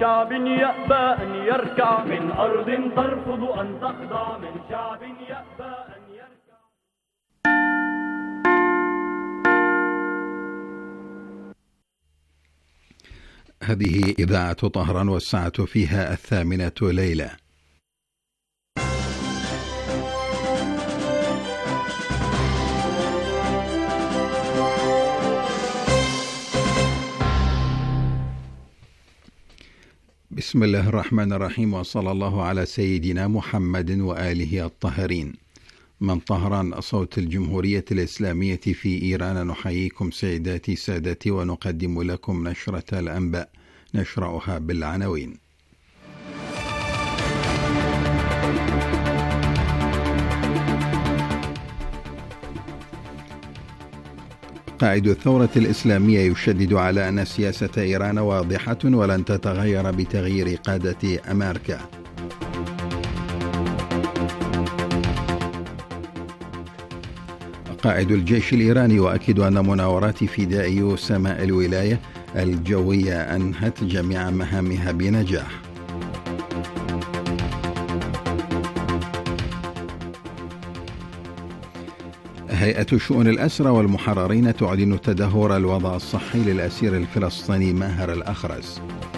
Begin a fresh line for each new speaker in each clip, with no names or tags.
شعب يأبى أن يركع، من أرض ترفض أن تخضع، من شعب يأبى أن يركع.
هذه إذاعة طهران والساعة فيها 8:00 ليلة. بسم الله الرحمن الرحيم، وصلى الله على سيدنا محمد وآله الطاهرين. من طهران، صوت الجمهورية الإسلامية في إيران، نحييكم سيداتي سادتي ونقدم لكم نشرة الأنباء، نشرأها بالعناوين. قائد الثورة الإسلامية يشدد على أن سياسة إيران واضحة ولن تتغير بتغيير قادة أمريكا. قائد الجيش الإيراني يؤكد أن مناورات فدائي سماء الولاية الجوية أنهت جميع مهامها بنجاح. هيئة شؤون الأسرى والمحررين تعلن تدهور الوضع الصحي للأسير الفلسطيني ماهر الأخرس.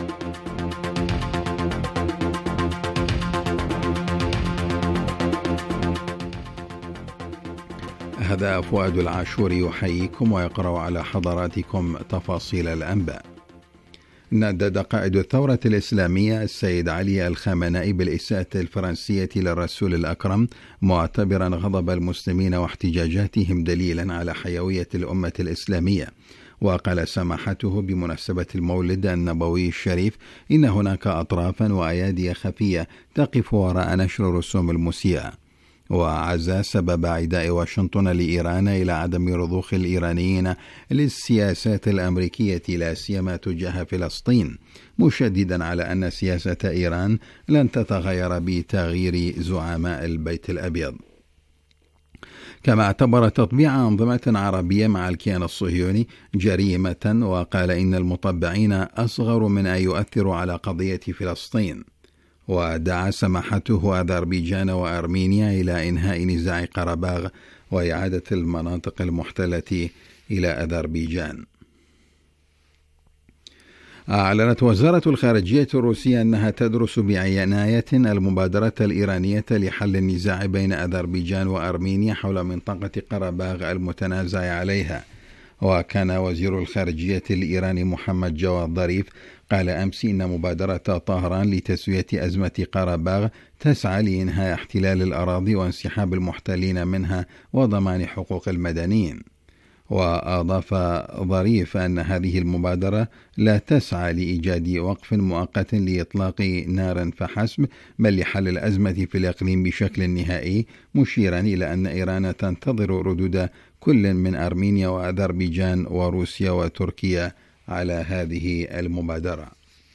هذا فؤاد العاشور يحييكم ويقرأ على حضراتكم تفاصيل الأنباء. ندد قائد الثورة الإسلامية السيد علي الخامنئي بالإساءة الفرنسية للرسول الأكرم، معتبرا غضب المسلمين واحتجاجاتهم دليلا على حيوية الأمة الإسلامية. وقال سماحته بمناسبة المولد النبوي الشريف إن هناك أطرافا وأيادي خفية تقف وراء نشر رسوم المسيئة، وعزى سبب عداء واشنطن لإيران إلى عدم رضوخ الإيرانيين للسياسات الأمريكية لا سيما تجاه فلسطين، مشددا على أن سياسة إيران لن تتغير بتغيير زعماء البيت الأبيض. كما اعتبر تطبيع أنظمة عربية مع الكيان الصهيوني جريمة، وقال إن المطبعين أصغر من أن يؤثروا على قضية فلسطين. ودعا سماحته أذربيجان وأرمينيا إلى إنهاء نزاع قرباغ وإعادة المناطق المحتلة إلى أذربيجان. أعلنت وزارة الخارجية الروسية أنها تدرس بعناية المبادرة الإيرانية لحل النزاع بين أذربيجان وأرمينيا حول منطقة قرباغ المتنازع عليها. وكان وزير الخارجية الإيراني محمد جواد ظريف قال أمس إن مبادرة طهران لتسوية أزمة قرباغ تسعى لإنهاء احتلال الأراضي وانسحاب المحتلين منها وضمان حقوق المدنيين. وأضاف ظريف أن هذه المبادرة لا تسعى لإيجاد وقف مؤقت لإطلاق نار فحسب، بل لحل الأزمة في الإقليم بشكل نهائي، مشيرا إلى أن إيران تنتظر ردود كل من أرمينيا وأذربيجان وروسيا وتركيا على هذه المبادرة.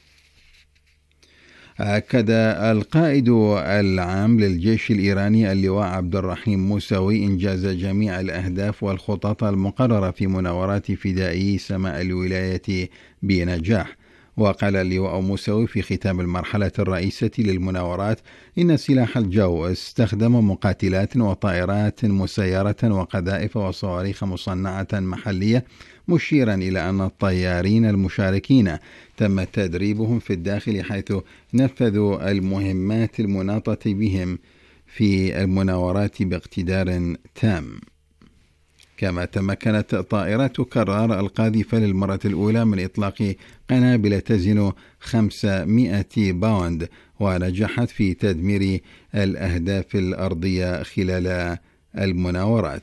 أكد القائد العام للجيش الإيراني اللواء عبد الرحيم موسوي إنجاز جميع الأهداف والخطط المقررة في مناورات فدائي سماء الولاية بنجاح. وقال اللواء موسوي في ختام المرحلة الرئيسة للمناورات إن سلاح الجو استخدم مقاتلات وطائرات مسيرة وقذائف وصواريخ مصنعة محلية، مشيرا إلى أن الطيارين المشاركين تم تدريبهم في الداخل حيث نفذوا المهمات المناطة بهم في المناورات باقتدار تام. كما تمكنت طائرة كرار القاذفة للمرة الأولى من إطلاق قنابل تزن 500 باوند، ونجحت في تدمير الأهداف الأرضية خلال المناورات.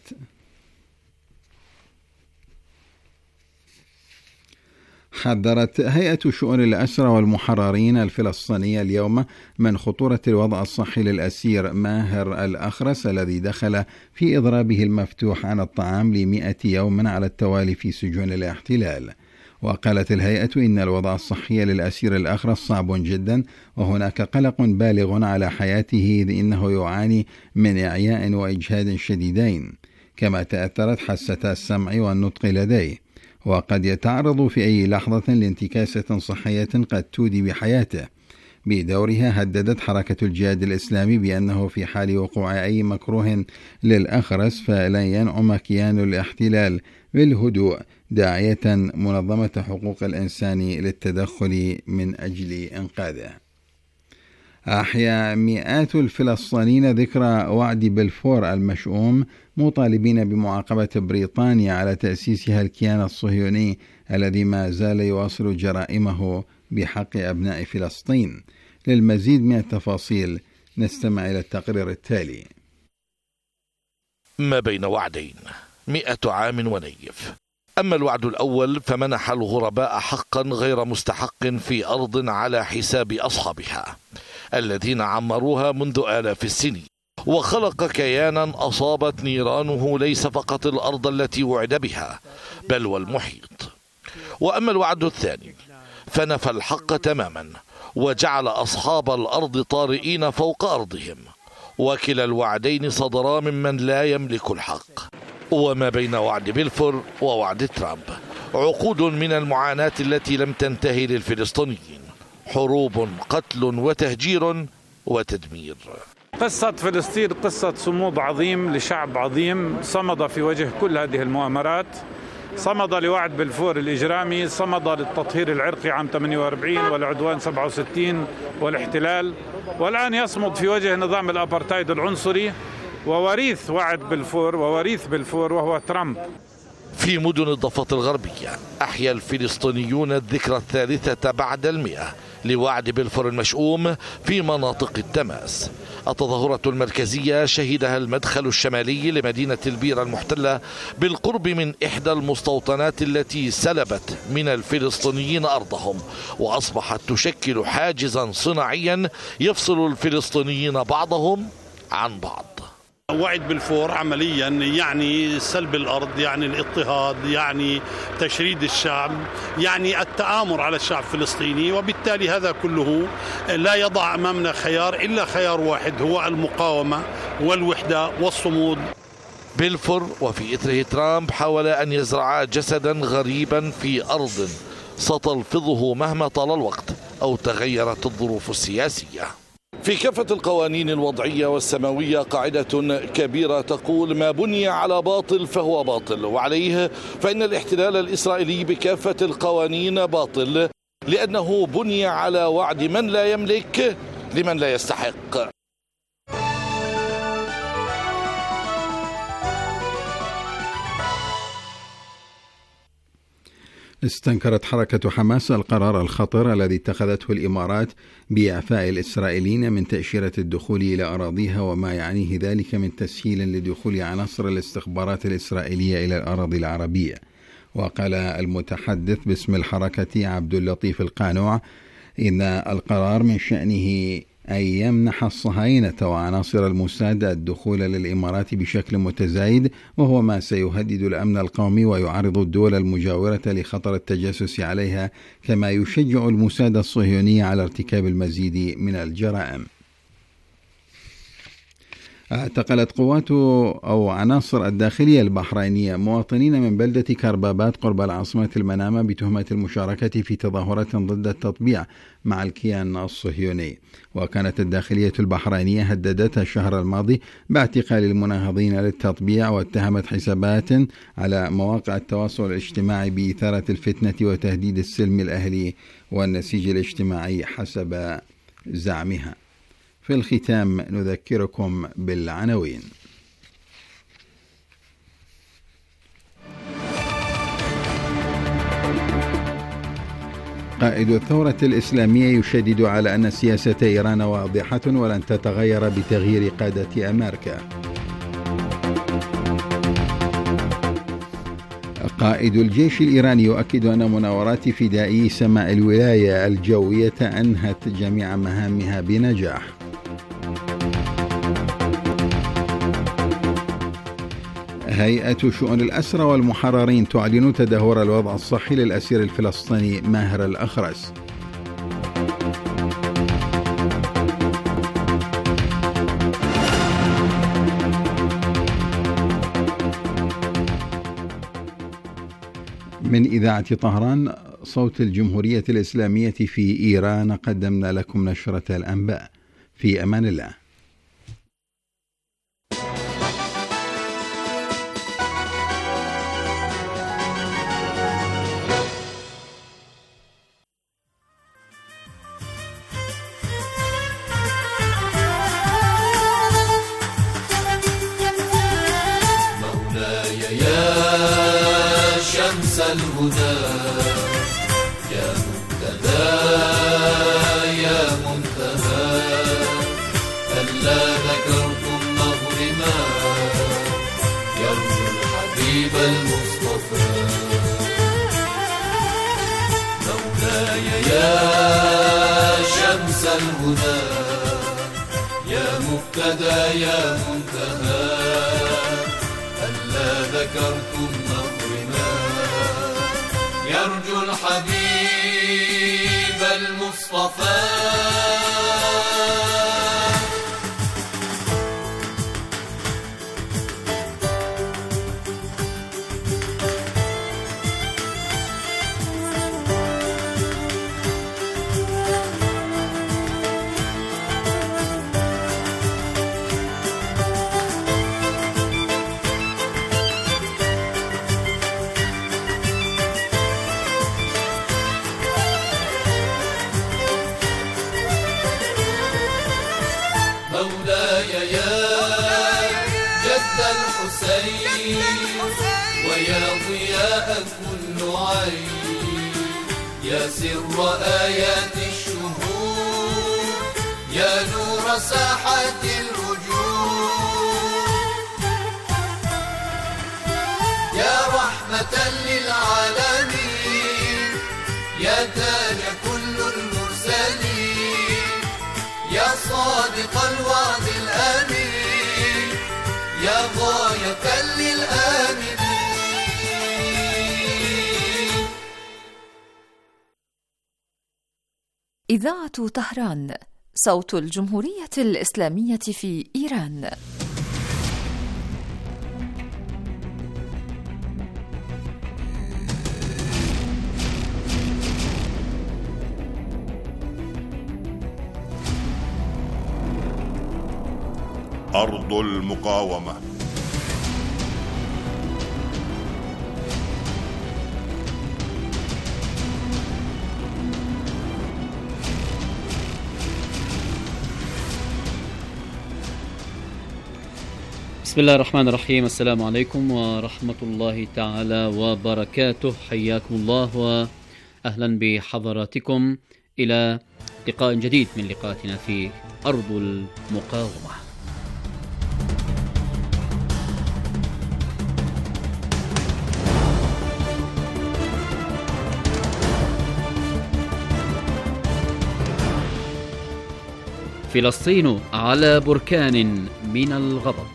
حذرت هيئة شؤون الأسرى والمحررين الفلسطينية اليوم من خطورة الوضع الصحي للأسير ماهر الأخرس الذي دخل في إضرابه المفتوح عن الطعام ل100 يوم على التوالي في سجون الاحتلال. وقالت الهيئة إن الوضع الصحي للأسير الأخرس صعب جدا، وهناك قلق بالغ على حياته إنه يعاني من إعياء وإجهاد شديدين، كما تأثرت حاسة السمع والنطق لديه. وقد يتعرض في أي لحظة لانتكاسة صحية قد تودي بحياته. بدورها هددت حركة الجهاد الإسلامي بأنه في حال وقوع أي مكروه للأخرس فلن ينعم كيان الاحتلال بالهدوء، داعية منظمة حقوق الإنسان للتدخل من أجل إنقاذه. أحيا مئات الفلسطينيين ذكرى وعد بلفور المشؤوم، مطالبين بمعاقبة بريطانيا على تأسيسها الكيان الصهيوني الذي ما زال يواصل جرائمه بحق أبناء فلسطين. للمزيد من التفاصيل نستمع إلى التقرير التالي.
ما بين وعدين 100 عام ونيف. أما الوعد الأول فمنح الغرباء حقا غير مستحق في أرض على حساب أصحابها الذين عمروها منذ آلاف السنين، وخلق كيانا أصابت نيرانه ليس فقط الأرض التي وعد بها بل والمحيط. وأما الوعد الثاني فنفى الحق تماما وجعل أصحاب الأرض طارئين فوق أرضهم، وكلا الوعدين صدرا ممن لا يملك الحق. وما بين وعد بلفور ووعد ترامب عقود من المعاناة التي لم تنتهي للفلسطينيين، حروب، قتل وتهجير وتدمير.
قصة فلسطين قصة صمود عظيم لشعب عظيم صمد في وجه كل هذه المؤامرات، صمد لوعد بلفور الإجرامي، صمد للتطهير العرقي عام 48 والعدوان 67 والاحتلال، والآن يصمد في وجه نظام الأبرتايد العنصري ووريث وعد بلفور ووريث بلفور وهو ترامب.
في مدن الضفة الغربية أحيا الفلسطينيون الذكرى 300 لوعد بلفور المشؤوم في مناطق التماس. التظاهرة المركزية شهدها المدخل الشمالي لمدينة البيرة المحتلة بالقرب من إحدى المستوطنات التي سلبت من الفلسطينيين أرضهم، وأصبحت تشكل حاجزا صناعيا يفصل الفلسطينيين بعضهم عن بعض.
وعد بلفور عمليا يعني سلب الأرض، يعني الاضطهاد، يعني تشريد الشعب، يعني التآمر على الشعب الفلسطيني، وبالتالي هذا كله لا يضع أمامنا خيار إلا خيار واحد هو المقاومة والوحدة والصمود.
بلفور وفي إثره ترامب حاول أن يزرع جسدا غريبا في أرض ستلفظه مهما طال الوقت أو تغيرت الظروف السياسية. في كافة القوانين الوضعية والسماوية قاعدة كبيرة تقول: ما بني على باطل فهو باطل، وعليه فإن الاحتلال الإسرائيلي بكافة القوانين باطل، لأنه بني على وعد من لا يملك لمن لا يستحق.
استنكرت حركة حماس القرار الخطر الذي اتخذته الإمارات بإعفاء الإسرائيليين من تأشيرة الدخول إلى أراضيها، وما يعنيه ذلك من تسهيل لدخول عناصر الاستخبارات الإسرائيلية إلى الأراضي العربية. وقال المتحدث باسم الحركة عبد اللطيف القانوع إن القرار من شأنه أن يمنح الصهاينة وعناصر الموساد الدخول للإمارات بشكل متزايد، وهو ما سيهدد الأمن القومي ويعرض الدول المجاورة لخطر التجسس عليها، كما يشجع الموساد الصهيوني على ارتكاب المزيد من الجرائم. اعتقلت قوات أو عناصر الداخلية البحرينية مواطنين من بلدة كربابات قرب العاصمة المنامة بتهمة المشاركة في تظاهرات ضد التطبيع مع الكيان الصهيوني. وكانت الداخلية البحرينية هددتها الشهر الماضي باعتقال المناهضين للتطبيع، واتهمت حسابات على مواقع التواصل الاجتماعي بإثارة الفتنة وتهديد السلم الأهلي والنسيج الاجتماعي حسب زعمها. في الختام نذكركم بالعناوين. قائد الثورة الإسلامية يشدد على أن سياسة إيران واضحة ولن تتغير بتغيير قادة أمريكا. قائد الجيش الإيراني يؤكد أن مناورات فدائي سماء الولاية الجوية أنهت جميع مهامها بنجاح. هيئة شؤون الأسرى والمحررين تعلن تدهور الوضع الصحي للأسير الفلسطيني ماهر الأخرس. من إذاعة طهران صوت الجمهورية الإسلامية في إيران، قدمنا لكم نشرة الأنباء. في أمان الله.
شمس الهدى يا مبتدى يا منتهى، هلا ذكرتم مغرما يرجو الحبيب المصطفى. مولاي يا شمس الهدى يا مبتدى يا منتهى، هلا ذكرتم يرجو الحبيب المصطفى. ويا ضياء كل عين، يا سر آيات الشهور، يا نور ساحات الوجود، يا رحمة للعالمين، يا تاج كل المرسلين، يا صادق الوعد الأمين، يا غاية للآمنين.
إذاعة طهران صوت الجمهورية الإسلامية في إيران.
أرض المقاومة.
بسم الله الرحمن الرحيم. السلام عليكم ورحمة الله تعالى وبركاته. حياكم الله وأهلا بحضراتكم إلى لقاء جديد من لقاءاتنا في أرض المقاومة. فلسطين على بركان من الغضب.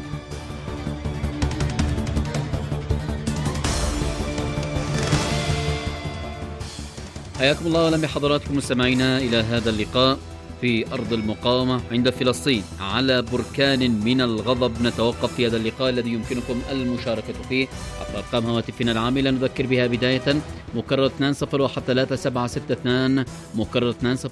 حياكم الله وأهلا بحضراتكم مستمعينا إلى هذا اللقاء في أرض المقاومة عند فلسطين على بركان من الغضب. نتوقف في هذا اللقاء الذي يمكنكم المشاركة فيه عبر أرقام هواتفنا العاملة. نذكر بها بداية مكرر 201762 مكرر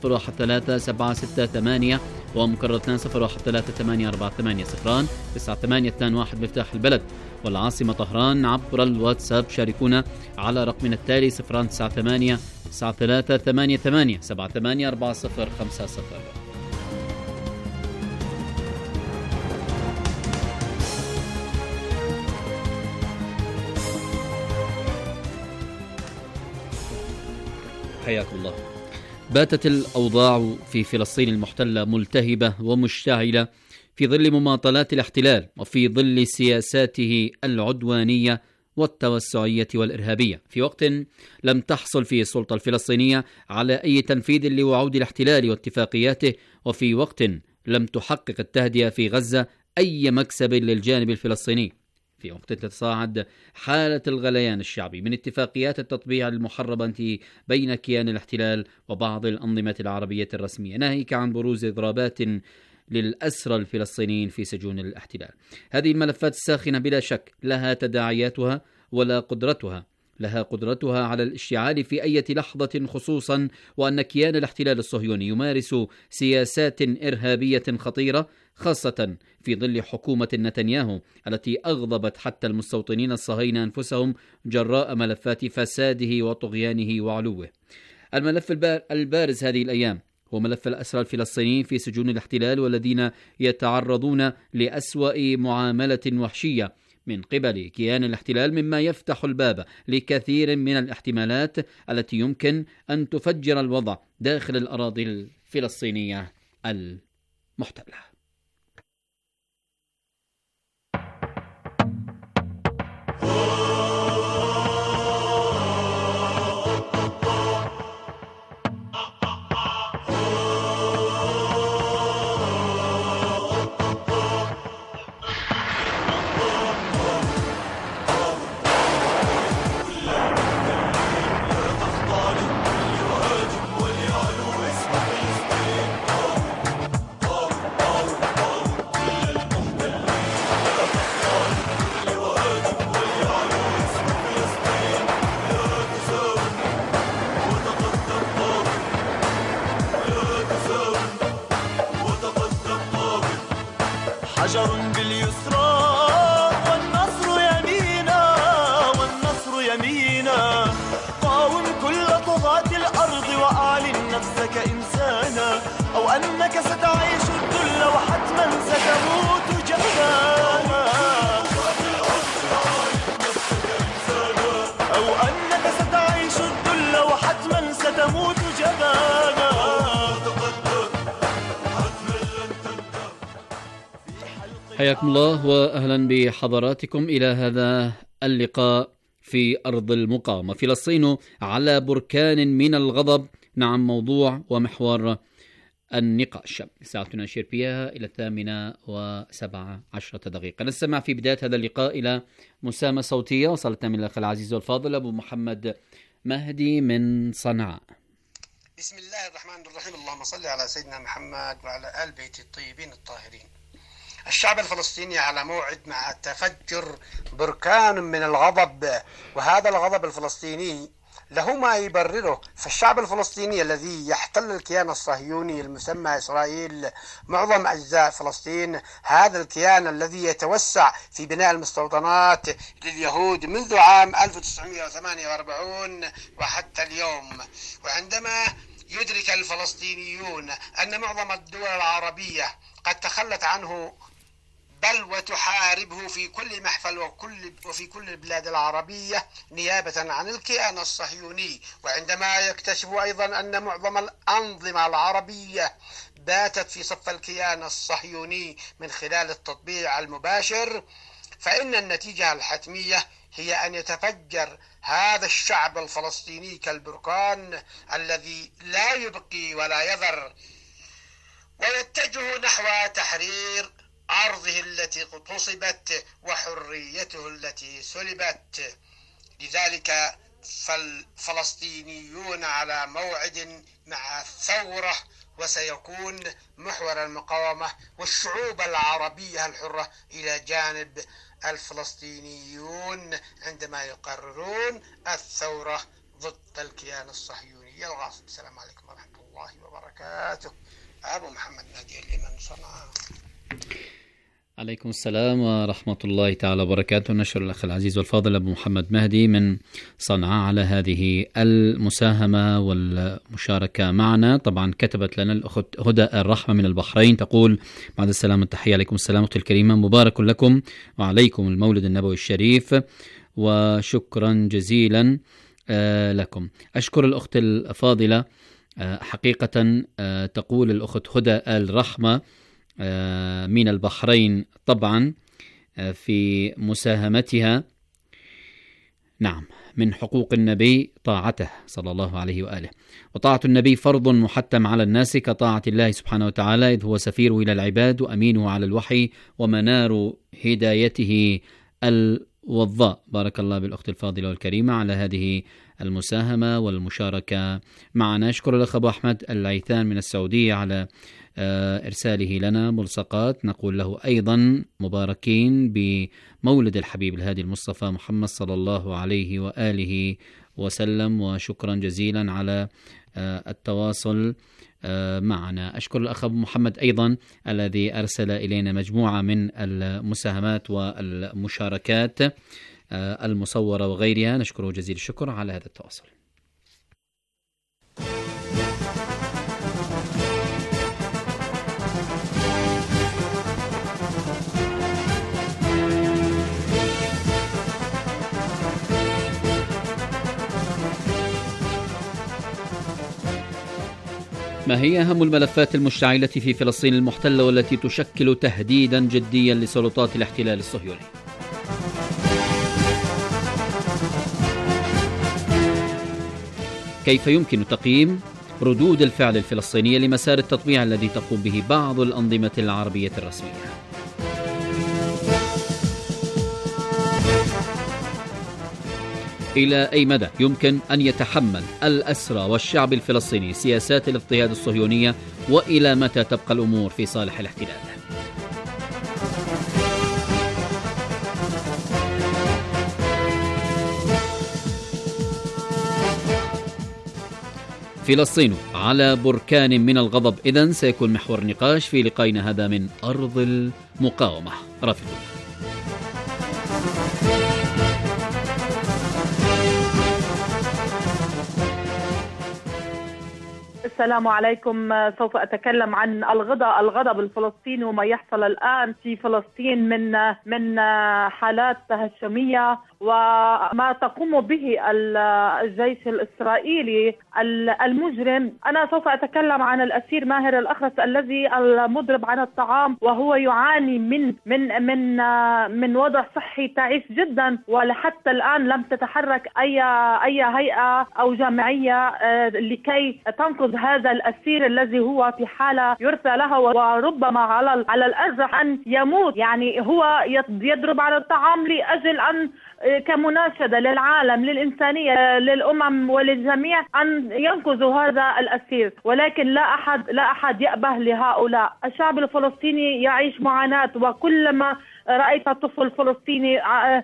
201738 ومكرر 20173848 9821 مفتاح البلد والعاصمة طهران. عبر الواتساب شاركونا على رقمنا التالي 098 9388 784050. حياكم الله. باتت الأوضاع في فلسطين المحتلة ملتهبة ومشتعلة في ظل مماطلات الاحتلال وفي ظل سياساته العدوانية والتوسعية والإرهابية، في وقت لم تحصل فيه السلطة الفلسطينية على أي تنفيذ لوعود الاحتلال واتفاقياته، وفي وقت لم تحقق التهدئة في غزة أي مكسب للجانب الفلسطيني، في وقت تتصاعد حالة الغليان الشعبي من اتفاقيات التطبيع المحرمة بين كيان الاحتلال وبعض الأنظمة العربية الرسمية، ناهيك عن بروز إضرابات للأسرى الفلسطينيين في سجون الاحتلال. هذه الملفات الساخنة بلا شك لها تداعياتها ولا قدرتها لها قدرتها على الاشتعال في أي لحظة، خصوصا وأن كيان الاحتلال الصهيوني يمارس سياسات إرهابية خطيرة، خاصة في ظل حكومة نتنياهو التي أغضبت حتى المستوطنين الصهاينة أنفسهم جراء ملفات فساده وطغيانه وعلوه. الملف البارز هذه الأيام هو ملف الأسرى الفلسطينيين في سجون الاحتلال، والذين يتعرضون لأسوأ معاملة وحشية من قبل كيان الاحتلال، مما يفتح الباب لكثير من الاحتمالات التي يمكن أن تفجر الوضع داخل الأراضي الفلسطينية المحتلة.
حجر باليسرى والنصر يمينا، والنصر يمينا. قاوم كل طغاة الأرض وأعلن نفسك إنسانا، أو أنك ستعيش الذل وحتما ستموت جبانا، أو أنك ستعيش الذل وحتما ستموت جبانا.
حياكم الله وأهلا بحضراتكم إلى هذا اللقاء في أرض المقاومة. فلسطين على بركان من الغضب، نعم، موضوع ومحور النقاش. ساعتنا نشير فيها إلى 8:17 نستمع في بداية هذا اللقاء إلى مسامة صوتية وصلتنا من الأخ العزيز والفاضل أبو محمد مهدي من صنعاء.
بسم الله الرحمن الرحيم. اللهم صل على سيدنا محمد وعلى آل بيت الطيبين الطاهرين. الشعب الفلسطيني على موعد مع تفجر بركان من الغضب، وهذا الغضب الفلسطيني له ما يبرره. فالشعب الفلسطيني الذي يحتل الكيان الصهيوني المسمى إسرائيل معظم أجزاء فلسطين، هذا الكيان الذي يتوسع في بناء المستوطنات لليهود منذ عام 1948 وحتى اليوم. وعندما يدرك الفلسطينيون أن معظم الدول العربية قد تخلت عنه بل وتحاربه في كل محفل وفي كل البلاد العربية نيابة عن الكيان الصهيوني، وعندما يكتشف أيضا أن معظم الأنظمة العربية باتت في صف الكيان الصهيوني من خلال التطبيع المباشر، فإن النتيجة الحتمية هي أن يتفجر هذا الشعب الفلسطيني كالبركان الذي لا يبقي ولا يذر، ويتجه نحو تحرير أرضه التي اغتصبت وحريته التي سلبت. لذلك فالفلسطينيون على موعد مع الثورة، وسيكون محور المقاومة والشعوب العربية الحرة إلى جانب الفلسطينيون عندما يقررون الثورة ضد الكيان الصهيوني الغاصب. السلام عليكم ورحمة الله وبركاته. أبو محمد مهدي من صنعاء.
عليكم السلام ورحمة الله تعالى وبركاته. نشر الأخ العزيز والفاضل أبو محمد مهدي من صنعاء على هذه المساهمة والمشاركة معنا. طبعا كتبت لنا الأخت هدى الرحمة من البحرين، تقول بعد السلام التحية. عليكم السلام أختي الكريمة، مبارك لكم وعليكم المولد النبوي الشريف، وشكرا جزيلا لكم. أشكر الأخت الفاضلة حقيقة. تقول الأخت هدى الرحمة من البحرين طبعا في مساهمتها، نعم، من حقوق النبي طاعته صلى الله عليه وآله، وطاعة النبي فرض محتم على الناس كطاعة الله سبحانه وتعالى، إذ هو سفير إلى العباد وأمينه على الوحي ومنار هدايته الوضاء. بارك الله بالأخت الفاضلة والكريمة على هذه المساهمة والمشاركة معنا. أشكر الأخ أبو أحمد العيثان من السعودية على إرساله لنا ملصقات. نقول له أيضا مباركين بمولد الحبيب الهادي المصطفى محمد صلى الله عليه وآله وسلم، وشكرا جزيلا على التواصل معنا. أشكر الأخ أبو محمد أيضا الذي أرسل إلينا مجموعة من المساهمات والمشاركات المصورة وغيرها. نشكره جزيل الشكر على هذا التواصل. ما هي أهم الملفات المشتعلة في فلسطين المحتلة والتي تشكل تهديدا جديا لسلطات الاحتلال الصهيوني؟ كيف يمكن تقييم ردود الفعل الفلسطينية لمسار التطبيع الذي تقوم به بعض الأنظمة العربية الرسمية؟ إلى أي مدى يمكن أن يتحمل الأسرى والشعب الفلسطيني سياسات الاضطهاد الصهيونية، وإلى متى تبقى الأمور في صالح الاحتلال؟ فلسطين على بركان من الغضب، إذن سيكون محور نقاش في لقائنا هذا من أرض المقاومة. رافقون.
السلام عليكم. سوف أتكلم عن الغضب الفلسطيني وما يحصل الآن في فلسطين من حالات تهشمية وما تقوم به الجيش الإسرائيلي المجرم. أنا سوف أتكلم عن الأسير ماهر الأخرس الذي المضرب عن الطعام، وهو يعاني من وضع صحي تعيس جدا، ولحتى الآن لم تتحرك أي هيئة أو جمعية لكي تنقذ هذا الأسير الذي هو في حالة يرثى له، وربما على الأرجح أن يموت. يعني هو يضرب على الطعام لأجل أن كمناشدة للعالم، للإنسانية، للأمم وللجميع أن ينقذوا هذا الأسير، ولكن لا أحد يأبه لهؤلاء. الشعب الفلسطيني يعيش معاناة، وكلما رأيت طفل فلسطيني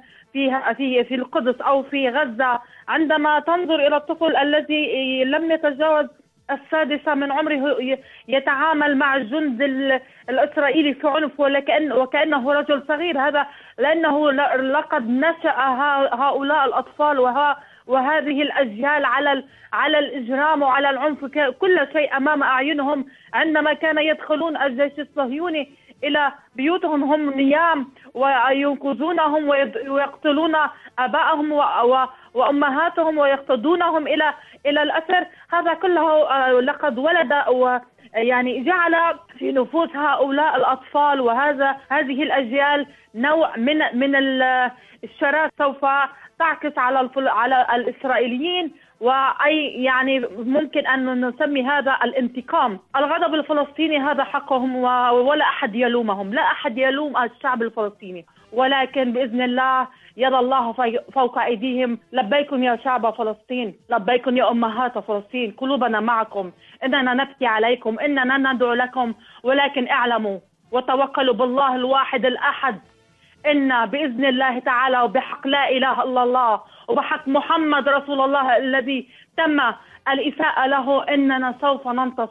في القدس أو في غزة، عندما تنظر إلى الطفل الذي لم يتجاوز 6 من عمره يتعامل مع الجند الإسرائيلي في عنف وكأنه رجل صغير، هذا لأنه لقد نشأ هؤلاء الأطفال وهذه الأجيال على الإجرام وعلى العنف، كل شيء أمام أعينهم. عندما كان يدخلون الجيش الصهيوني إلى بيوتهم هم نيام وينقذونهم ويقتلون آبائهم وأمهاتهم ويقتدونهم إلى الأسر. هذا كله لقد ولد يعني جعل في نفوس هؤلاء الأطفال هذه الأجيال نوع من الشراسة سوف تعكس على الإسرائيليين، وأي يعني ممكن أن نسمي هذا الانتقام. الغضب الفلسطيني هذا حقهم ولا أحد يلومهم، لا أحد يلوم الشعب الفلسطيني، ولكن بإذن الله يد الله فوق أيديهم. لبيكم يا شعب فلسطين، لبيكم يا أمهات فلسطين، قلوبنا معكم، إننا نبكي عليكم، إننا ندعو لكم، ولكن اعلموا وتوكلوا بالله الواحد الأحد إن بإذن الله تعالى وبحق لا إله إلا الله وبحق محمد رسول الله الذي تم الإساءة له، إننا سوف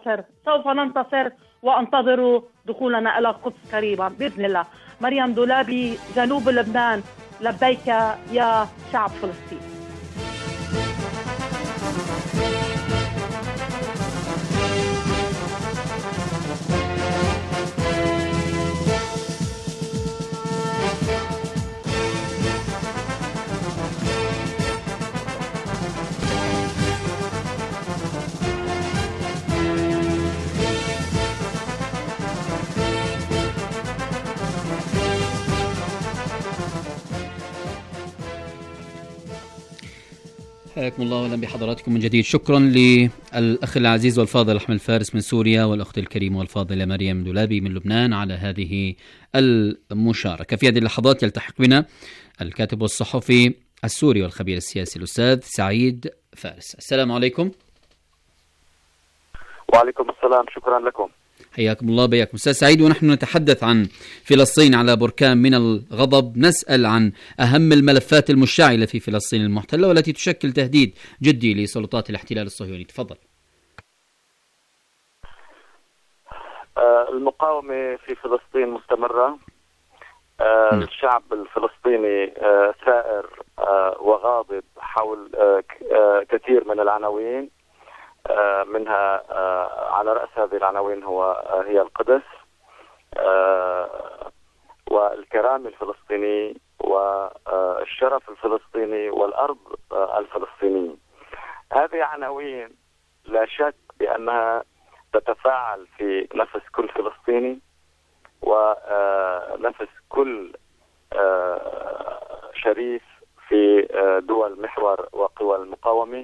ننتصر وانتظروا دخولنا إلى القدس قريبا بإذن الله. مريم دولابي، جنوب لبنان. لبيك يا شعب فلسطين.
حياكم الله واهلا بحضراتكم من جديد. شكرا للأخ العزيز والفاضل أحمد فارس من سوريا، والأخت الكريمة والفاضلة مريم دولابي من لبنان على هذه المشاركة. في هذه اللحظات يلتحق بنا الكاتب والصحفي السوري والخبير السياسي الأستاذ سعيد فارس. السلام عليكم.
وعليكم السلام، شكرا لكم.
حياكم الله. بياكم أستاذ سعيد. ونحن نتحدث عن فلسطين على بركان من الغضب، نسأل عن أهم الملفات المشتعلة في فلسطين المحتلة والتي تشكل تهديد جدي لسلطات الاحتلال الصهيوني. تفضل.
المقاومة في فلسطين مستمرة. الشعب الفلسطيني ثائر وغاضب حول كثير من العناوين، منها على رأس هذه العناوين هي القدس والكرامة الفلسطيني والشرف الفلسطيني والأرض الفلسطينية. هذه عناوين لا شك بأنها تتفاعل في نفس كل فلسطيني ونفس كل شريف في دول محور وقوى المقاومة.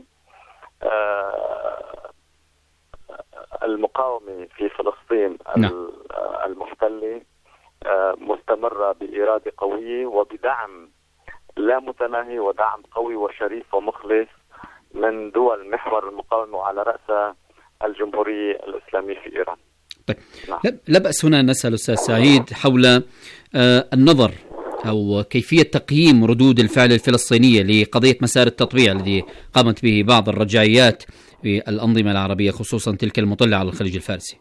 المقاومة في فلسطين المحتلة مستمرة بإرادة قوية وبدعم لا متناهي ودعم قوي وشريف ومخلص من دول محور المقاومة وعلى رأسها الجمهورية الإسلامية في إيران.
طيب. لا بأس هنا نسأل أستاذ سعيد حول النظر أو كيفية تقييم ردود الفعل الفلسطينية لقضية مسار التطبيع الذي قامت به بعض الرجعيات في الأنظمة العربية، خصوصا تلك المطلة على الخليج الفارسي.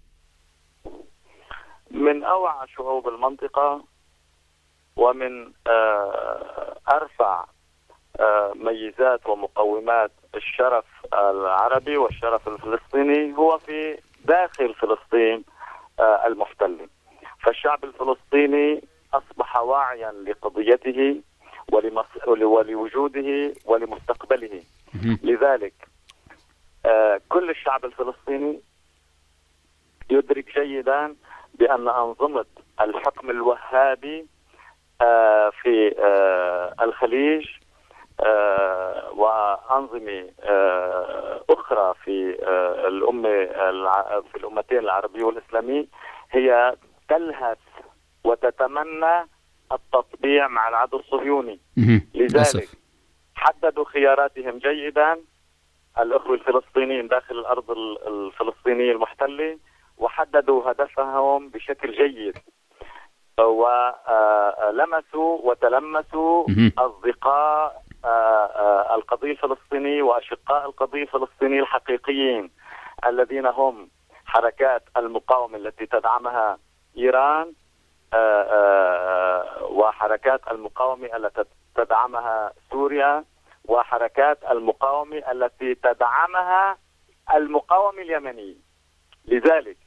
من أوعى شعوب المنطقة ومن أرفع ميزات ومقومات الشرف العربي والشرف الفلسطيني هو في داخل فلسطين المحتلة. فالشعب الفلسطيني أصبح واعيا لقضيته ولوجوده ولمستقبله. لذلك كل الشعب الفلسطيني يدرك جيدا بأن أنظمة الحكم الوهابي في الخليج وأنظمة أخرى في الأمتين العربية والإسلامية هي تلهث وتتمنى التطبيع مع العدو الصهيوني. لذلك حددوا خياراتهم جيدا الأخوة الفلسطينيين داخل الأرض الفلسطينية المحتلة، وحددوا هدفهم بشكل جيد ولمسوا وتلمسوا أصدقاء القضية الفلسطينية وأشقاء القضية الفلسطينية الحقيقيين الذين هم حركات المقاومة التي تدعمها إيران وحركات المقاومة التي تدعمها سوريا وحركات المقاومة التي تدعمها المقاومة اليمنية. لذلك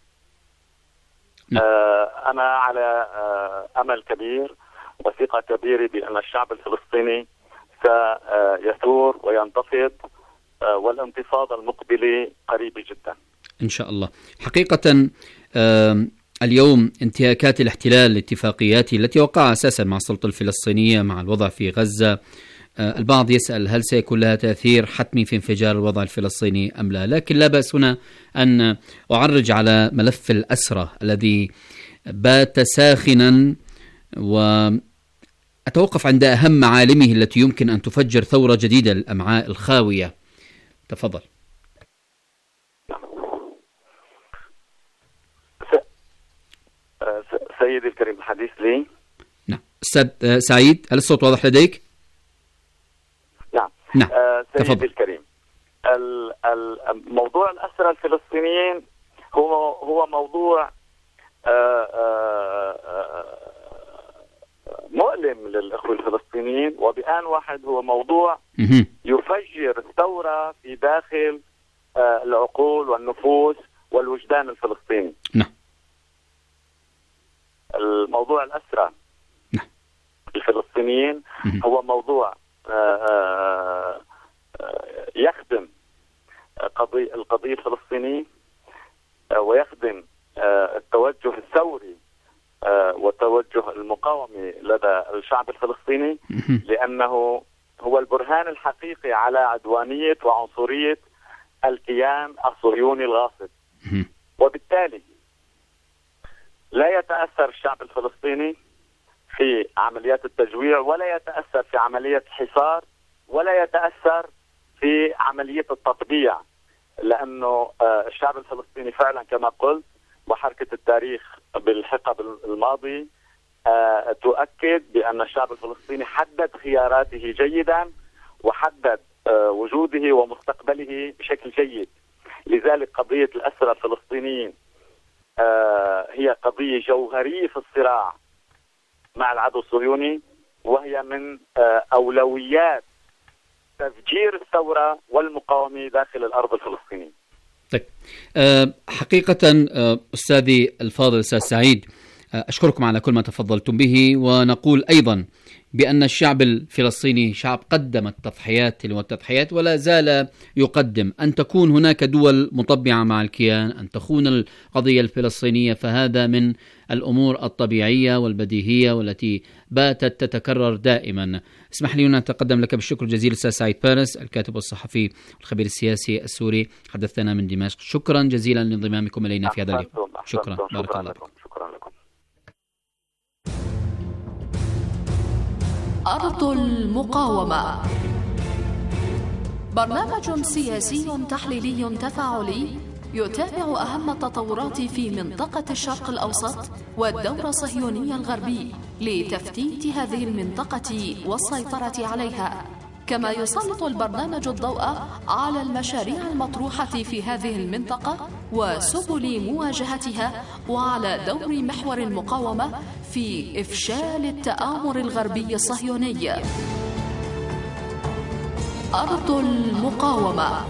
أنا على أمل كبير وثقة كبيرة بأن الشعب الفلسطيني سيثور وينتفض والانتفاضة المقبلة قريبة جدا
إن شاء الله. حقيقة اليوم انتهاكات الاحتلال الاتفاقيات التي وقع أساسا مع السلطة الفلسطينية مع الوضع في غزة، البعض يسأل هل سيكون لها تأثير حتمي في انفجار الوضع الفلسطيني أم لا؟ لكن لا بأس هنا أن أعرج على ملف الأسرة الذي بات ساخنا، وأتوقف عند أهم معالمه التي يمكن أن تفجر ثورة جديدة للأمعاء الخاوية. تفضل.
سيدي الكريم، الحديث لي.
نعم. أستاذ سعيد، هل الصوت واضح لديك؟
نعم. سيدي الكريم، موضوع الأسرى الفلسطينيين هو موضوع مؤلم للأخوة الفلسطينيين، وبآن واحد هو موضوع يفجر ثورة في داخل العقول والنفوس والوجدان الفلسطيني.
نعم.
الموضوع الأسرى الفلسطينيين هو موضوع يخدم القضية الفلسطينية ويخدم التوجه الثوري والتوجه المقاومي لدى الشعب الفلسطيني، لأنه هو البرهان الحقيقي على عدوانية وعنصرية الكيان الصهيوني الغاصب. وبالتالي لا يتأثر الشعب الفلسطيني في عمليات التجويع، ولا يتأثر في عملية الحصار، ولا يتأثر في عملية التطبيع، لأنه الشعب الفلسطيني فعلا كما قلت وحركة التاريخ بالحقب الماضي تؤكد بأن الشعب الفلسطيني حدد خياراته جيدا وحدد وجوده ومستقبله بشكل جيد. لذلك قضية الأسرى الفلسطينيين هي قضية جوهرية في الصراع مع العدو الصهيوني، وهي من أولويات تفجير الثورة والمقاومة داخل الأرض الفلسطينية.
طيب حقيقة أستاذي الفاضل أستاذ سعيد، أشكركم على كل ما تفضلتم به، ونقول أيضا بأن الشعب الفلسطيني شعب قدم التضحيات ولا زال يقدم. أن تكون هناك دول مطبعة مع الكيان، أن تخون القضية الفلسطينية، فهذا من الأمور الطبيعية والبديهية والتي باتت تتكرر دائما. اسمح لي أن أتقدم لك بالشكر الجزيل أستاذ سعيد بارس، الكاتب والصحفي والخبير السياسي السوري، حدثنا من دمشق. شكرا جزيلا لانضمامكم إلينا في هذا اللقاء. شكرا، بارك الله لكم.
شكرا لكم.
أرض المقاومة، برنامج سياسي تحليلي تفاعلي يتابع أهم التطورات في منطقة الشرق الأوسط والدور الصهيوني الغربي لتفتيت هذه المنطقة والسيطرة عليها، كما يسلط البرنامج الضوء على المشاريع المطروحة في هذه المنطقة وسبل مواجهتها، وعلى دور محور المقاومة في إفشال التآمر الغربي الصهيوني. أرض المقاومة.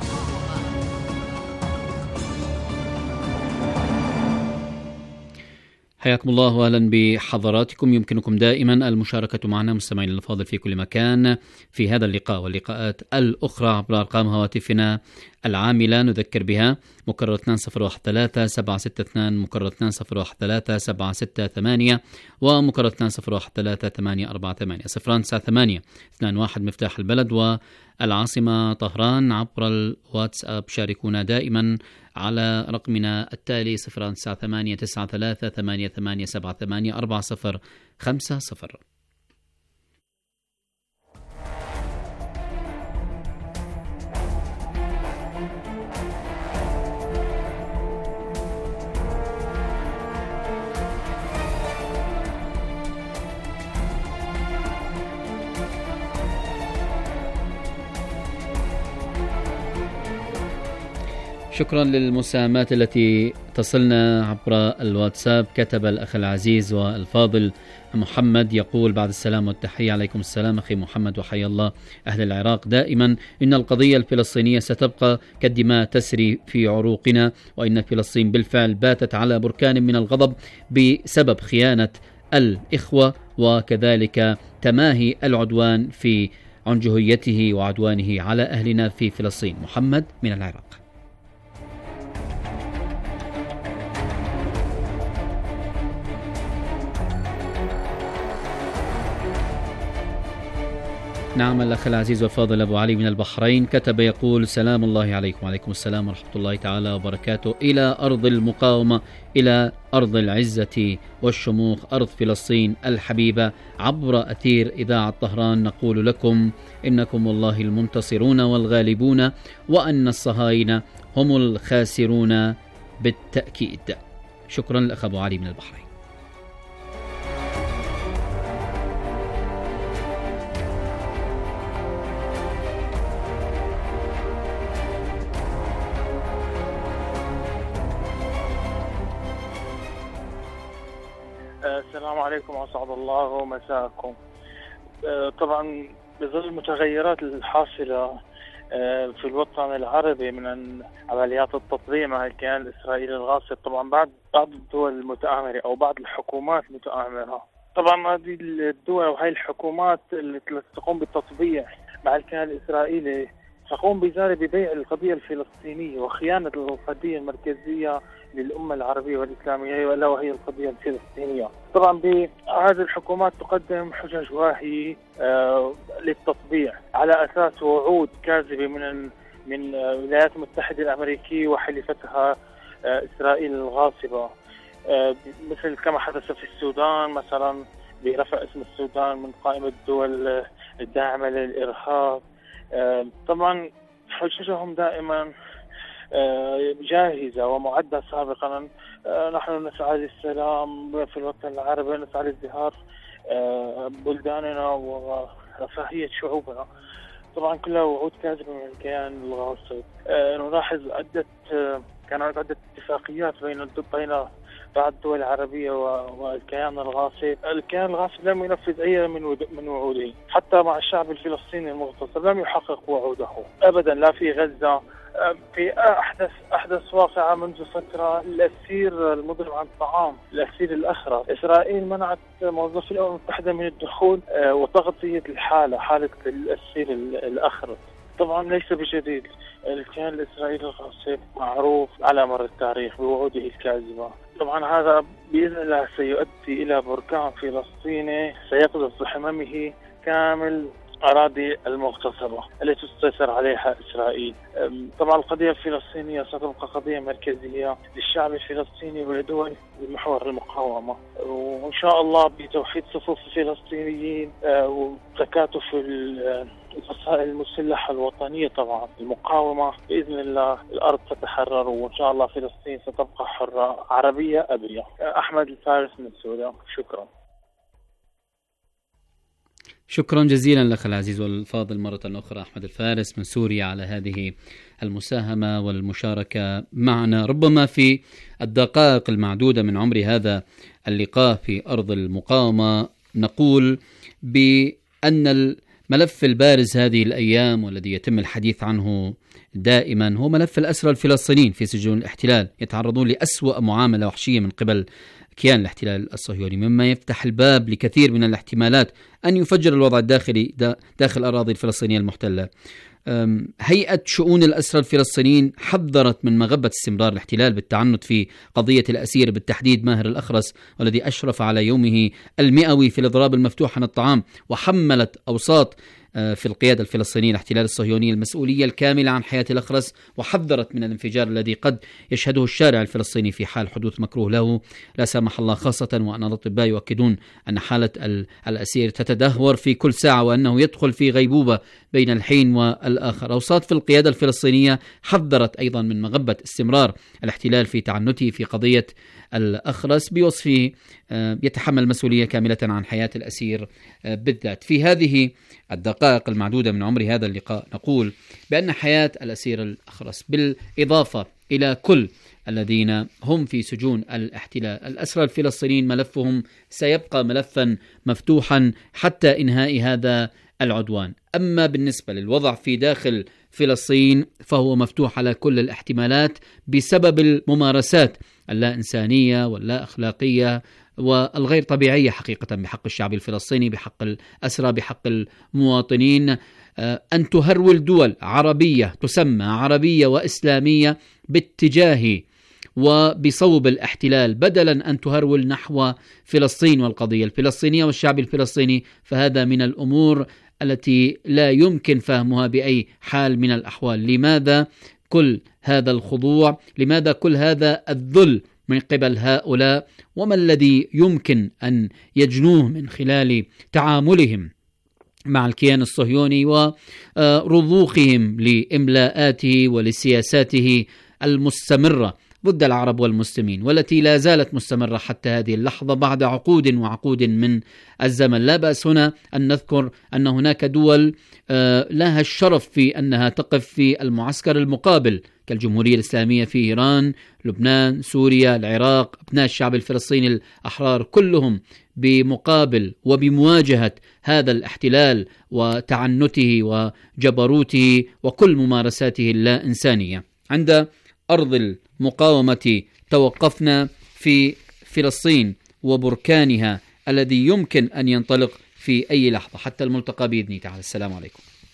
حياكم الله واهلا بحضراتكم. يمكنكم دائما المشاركة معنا مستمعين الفاضل في كل مكان في هذا اللقاء واللقاءات الأخرى عبر أرقام هواتفنا العاملة نذكر بها: مكرر 2013 762 مكرر 2013 768 ومكرر 2013 848 098 21 مفتاح البلد والعاصمة طهران. عبر الواتساب شاركونا دائما على رقمنا التالي 0989388784050. شكرا للمساهمات التي تصلنا عبر الواتساب. كتب الأخ العزيز والفاضل محمد يقول: بعد السلام والتحية. عليكم السلام أخي محمد، وحيا الله أهل العراق. دائما إن القضية الفلسطينية ستبقى كالدماء تسري في عروقنا، وإن فلسطين بالفعل باتت على بركان من الغضب بسبب خيانة الإخوة وكذلك تماهي العدوان في عنجهيته وعدوانه على أهلنا في فلسطين. محمد من العراق. نعم، الأخ العزيز والفاضل أبو علي من البحرين كتب يقول: سلام الله عليكم. وعليكم السلام ورحمة الله تعالى وبركاته. إلى أرض المقاومة، إلى أرض العزة والشموخ، أرض فلسطين الحبيبة. عبر أثير إذاعة طهران نقول لكم إنكم والله المنتصرون والغالبون، وأن الصهاينة هم الخاسرون بالتأكيد. شكرا لأخ أبو علي من البحرين.
السلام عليكم وأسعد الله مساءكم. طبعا بظل المتغيرات الحاصلة في الوطن العربي من عمليات التطبيع مع الكيان الإسرائيلي الغاصب، طبعا بعض الدول المتآمرة أو بعض الحكومات المتآمرة، طبعا هذه الدول وهي الحكومات التي تقوم بالتطبيع مع الكيان الإسرائيلي تقوم ببيع القضية الفلسطينية وخيانة القضية المركزية للأمة العربية والإسلامية، ألا وهي القضية الفلسطينية. طبعا هذه الحكومات تقدم حجج واهية للتطبيع على أساس وعود كاذبة من الولايات المتحدة الأمريكية وحليفتها إسرائيل الغاصبة، مثل كما حدث في السودان مثلا برفع اسم السودان من قائمة الدول الداعمة للإرهاب. طبعا حججهم دائما جاهزة ومعدة سابقا. نحن نسعى للسلام في الوطن العربي، نسعى لازدهار بلداننا ورفاهية شعوبنا. طبعا كلها وعود كاذبة من الكيان الغاصب. نلاحظ كانت عدة اتفاقيات بين بعض الدول العربية والكيان الغاصب. الكيان الغاصب لم ينفذ أي من وعوده، حتى مع الشعب الفلسطيني المغتصب لم يحقق وعوده أبدا، لا في غزة. في أحدث واقعة منذ فترة، الأسير المضرب عن الطعام، الأسير الأخرس. إسرائيل منعت موظفي الأمم المتحدة من الدخول وتغطية حالة الأسير الأخرس. طبعا ليس بجديد، الكيان الإسرائيلي الغاصب معروف على مر التاريخ بوعوده الكاذبة. طبعا هذا بإذن الله سيؤدي إلى بركان فلسطيني سيقذف بحمامه كامل أراضي المغتصبة التي تسيطر عليها إسرائيل. طبعا القضية الفلسطينية ستبقى قضية مركزية للشعب الفلسطيني ولدول محور المقاومة، وإن شاء الله بتوحيد صفوف الفلسطينيين وتكاتف الفصائل المسلحة الوطنية طبعا المقاومة، بإذن الله الأرض تتحرر، وإن شاء الله فلسطين ستبقى حرة عربية أبية. أحمد الفارس من سوريا، شكرا.
شكرا جزيلا لك العزيز والفاضل مرة أخرى أحمد الفارس من سوريا على هذه المساهمة والمشاركة معنا. ربما في الدقائق المعدودة من عمر هذا اللقاء في أرض المقاومة نقول بأن الملف البارز هذه الأيام والذي يتم الحديث عنه دائما هو ملف الأسرى الفلسطينيين في سجون الاحتلال، يتعرضون لأسوأ معاملة وحشية من قبل كيان الاحتلال الصهيوني، مما يفتح الباب لكثير من الاحتمالات أن يفجر الوضع الداخلي داخل الأراضي الفلسطينية المحتلة. هيئة شؤون الأسرى الفلسطينيين حذرت من مغبة استمرار الاحتلال بالتعنت في قضية الأسير، بالتحديد ماهر الأخرس، والذي أشرف على يومه المئوي في الإضراب المفتوح عن الطعام، وحملت أوساط في القيادة الفلسطينية الاحتلال الصهيوني المسؤولية الكاملة عن حياة الأخرس، وحذرت من الانفجار الذي قد يشهده الشارع الفلسطيني في حال حدوث مكروه له لا سمح الله، خاصة وأن الأطباء يؤكدون أن حالة الأسير تتدهور في كل ساعة وأنه يدخل في غيبوبة بين الحين والآخر. أوساط في القيادة الفلسطينية حذرت أيضا من مغبة استمرار الاحتلال في تعنته في قضية الأخرس بوصفه يتحمل مسؤولية كاملة عن حياة الأسير بالذات. في هذه الدقائق المعدودة من عمر هذا اللقاء نقول بأن حياة الأسير الأخرس بالإضافة إلى كل الذين هم في سجون الاحتلال الأسرى الفلسطينيين ملفهم سيبقى ملفا مفتوحا حتى إنهاء هذا العدوان. أما بالنسبة للوضع في داخل فلسطين فهو مفتوح على كل الاحتمالات بسبب الممارسات اللا إنسانية واللا أخلاقية والغير طبيعية حقيقة بحق الشعب الفلسطيني، بحق الأسرى، بحق المواطنين، أن تهرول دول عربية تسمى عربية وإسلامية باتجاه وبصوب الاحتلال بدلا أن تهرول نحو فلسطين والقضية الفلسطينية والشعب الفلسطيني. فهذا من الأمور التي لا يمكن فهمها بأي حال من الأحوال. لماذا كل هذا الخضوع؟ لماذا كل هذا الذل من قبل هؤلاء؟ وما الذي يمكن أن يجنوه من خلال تعاملهم مع الكيان الصهيوني ورضوخهم لإملاءاته ولسياساته المستمرة ضد العرب والمسلمين، والتي لا زالت مستمرة حتى هذه اللحظة بعد عقود وعقود من الزمن. لا بأس هنا أن نذكر أن هناك دول لها الشرف في أنها تقف في المعسكر المقابل كالجمهورية الإسلامية في إيران، لبنان، سوريا، العراق. أبناء الشعب الفلسطيني الأحرار كلهم بمقابل وبمواجهة هذا الاحتلال وتعنته وجبروته وكل ممارساته اللا إنسانية. عند أرض المقاومة توقفنا في فلسطين وبركانها الذي يمكن أن ينطلق في أي لحظة حتى الملتقى بإذن تعالى. السلام عليكم.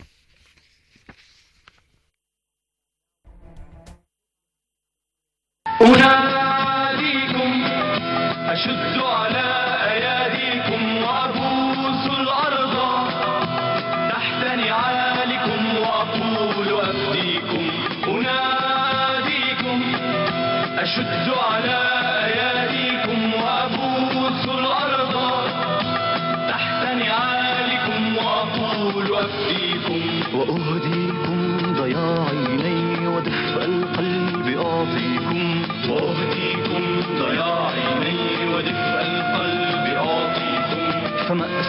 أناديكم أشد على أياديكم وأبوس الأرض تحت نعالكم وأقول أفديكم. أناديكم أشد على أياديكم وأبوس الأرض تحت نعالكم وأقول أفديكم. وأهديكم ضياعي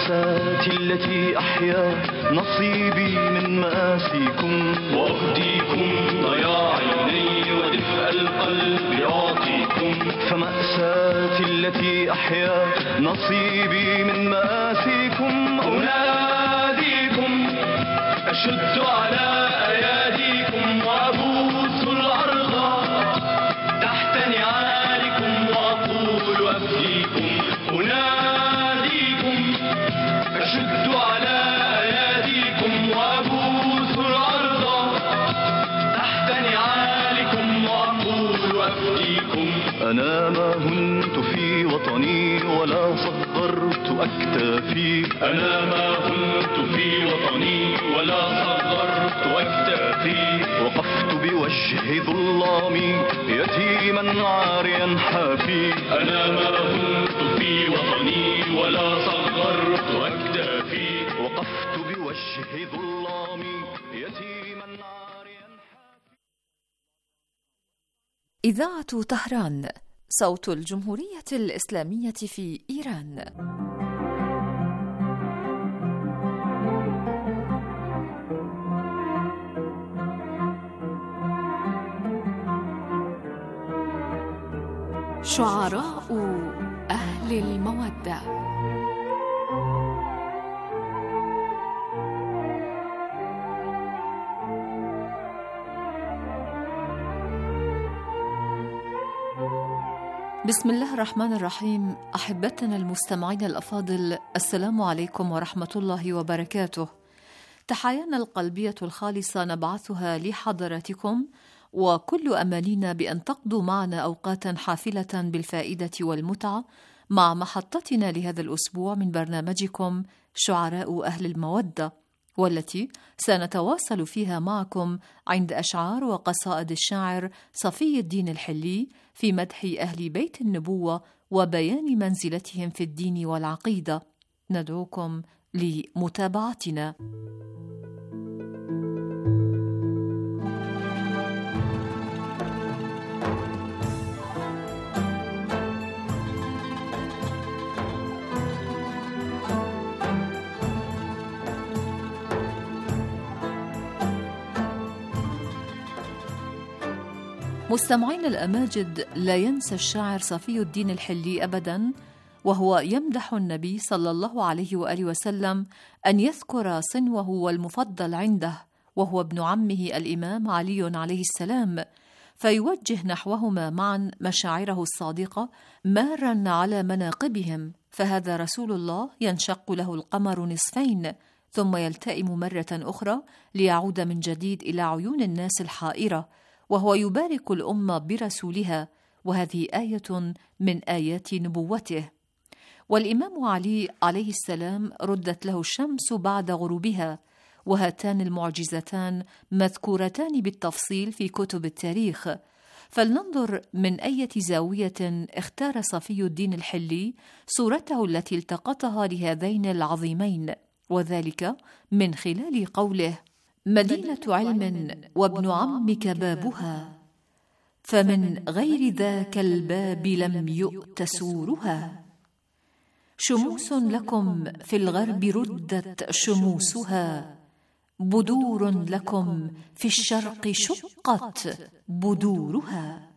مأساتي التي أحيا نصيبي من مآسيكم،
وأهديكم ضياع عيني ودفء القلب أعطيكم.
فمأساتي التي أحيا نصيبي من مآسيكم،
أناديكم أشد على أياديكم وأبوس الأرض تحت نعالكم وأقول أفديكم. أناديكم أشد على أياديكم وأبوس الأرض تحت نعالكم وأقول أفديكم.
أنا ما هنت في وطني ولا صغرت أكتافي،
أنا ما هنت في وطني ولا صغرت أكتافي.
وقفت بوجه ظلامي يتيما عاريا حافي،
أنا ما هنت في وطني ولا صغرت أكتافي.
وقفت بوجه ظلامي يتيما عاريا حافي.
إذاعة طهران، صوت الجمهورية الإسلامية في إيران.
شعراء أهل المودة.
بسم الله الرحمن الرحيم. أحبتنا المستمعين الأفاضل، السلام عليكم ورحمة الله وبركاته. تحايانا القلبية الخالصة نبعثها لحضراتكم، وكل أمانينا بأن تقضوا معنا أوقاتا حافلة بالفائدة والمتعة مع محطتنا لهذا الأسبوع من برنامجكم شعراء أهل المودة، والتي سنتواصل فيها معكم عند أشعار وقصائد الشاعر صفي الدين الحلي في مدح أهل بيت النبوة وبيان منزلتهم في الدين والعقيدة. ندعوكم لمتابعتنا. مستمعين الأماجد، لا ينسى الشاعر صفي الدين الحلي أبداً وهو يمدح النبي صلى الله عليه وآله وسلم أن يذكر صنوه والمفضل عنده، وهو ابن عمه الإمام علي عليه السلام، فيوجه نحوهما معا مشاعره الصادقة ماراً على مناقبهم. فهذا رسول الله ينشق له القمر نصفين ثم يلتئم مرة أخرى ليعود من جديد إلى عيون الناس الحائرة، وهو يبارك الأمة برسولها، وهذه آية من آيات نبوته. والإمام علي عليه السلام ردت له الشمس بعد غروبها، وهاتان المعجزتان مذكورتان بالتفصيل في كتب التاريخ. فلننظر من أية زاوية اختار صفي الدين الحلي صورته التي التقطها لهذين العظيمين، وذلك من خلال قوله: مدينة علم وابن عمك بابها، فمن غير ذاك الباب لم يؤت سورها. شموس لكم في الغرب ردت شموسها، بدور لكم في الشرق شقت بدورها.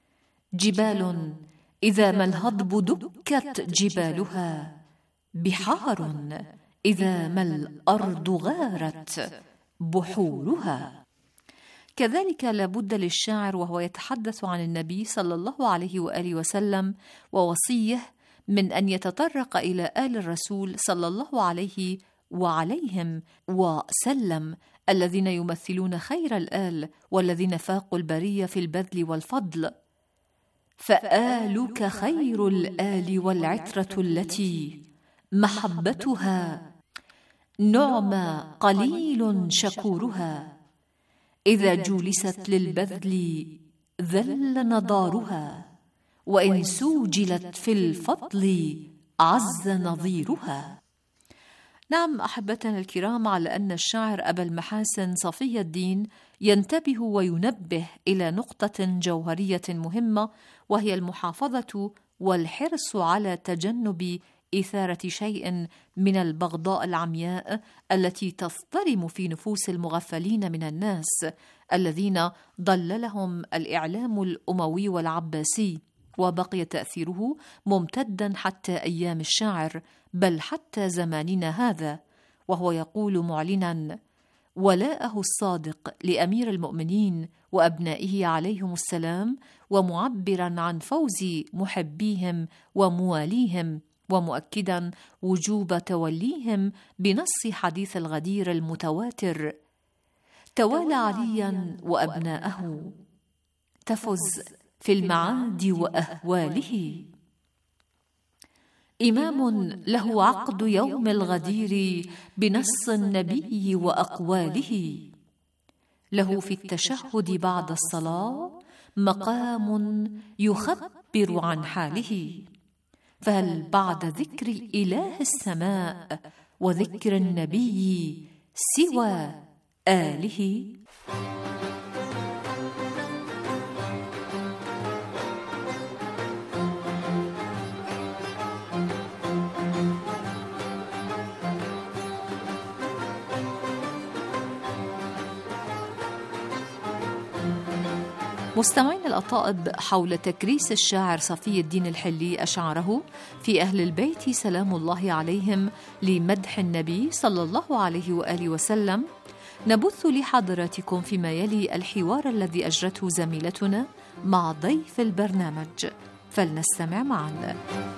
جبال إذا ما الهضب دكت جبالها، بحار إذا ما الأرض غارت بحورها. كذلك لابد للشاعر وهو يتحدث عن النبي صلى الله عليه وآله وسلم ووصيه من أن يتطرق إلى آل الرسول صلى الله عليه وعليهم وسلم، الذين يمثلون خير الآل والذين فاقوا البرية في البذل والفضل. فآلك خير الآل والعترة التي محبتها نعمى قليل شكورها، إذا جولست للبذل ذل نضارها، وإن سوجلت في الفضل عز نظيرها. نعم أحبتنا الكرام، على أن الشاعر أبا المحاسن صفي الدين ينتبه وينبه إلى نقطة جوهرية مهمة، وهي المحافظة والحرص على تجنب إثارة شيء من البغضاء العمياء التي تصطرم في نفوس المغفلين من الناس الذين ضللهم الإعلام الأموي والعباسي، وبقي تأثيره ممتدا حتى أيام الشاعر، بل حتى زماننا هذا، وهو يقول معلنا ولاءه الصادق لأمير المؤمنين وأبنائه عليهم السلام، ومعبرا عن فوز محبيهم ومواليهم، ومؤكدا وجوب توليهم بنص حديث الغدير المتواتر: توالى عليا وأبناءه تفز في المعاد وأهواله. إمام له عقد يوم الغدير بنص النبي وأقواله، له في التشهد بعد الصلاة مقام يخبر عن حاله، فهل بعد ذكر الإله السماء وذكر النبي سوى آله؟ مستمعين الأطائب، حول تكريس الشاعر صفي الدين الحلي أشعاره في أهل البيت سلام الله عليهم لمدح النبي صلى الله عليه وآله وسلم، نبث لحضراتكم فيما يلي الحوار الذي أجرته زميلتنا مع ضيف البرنامج، فلنستمع معا.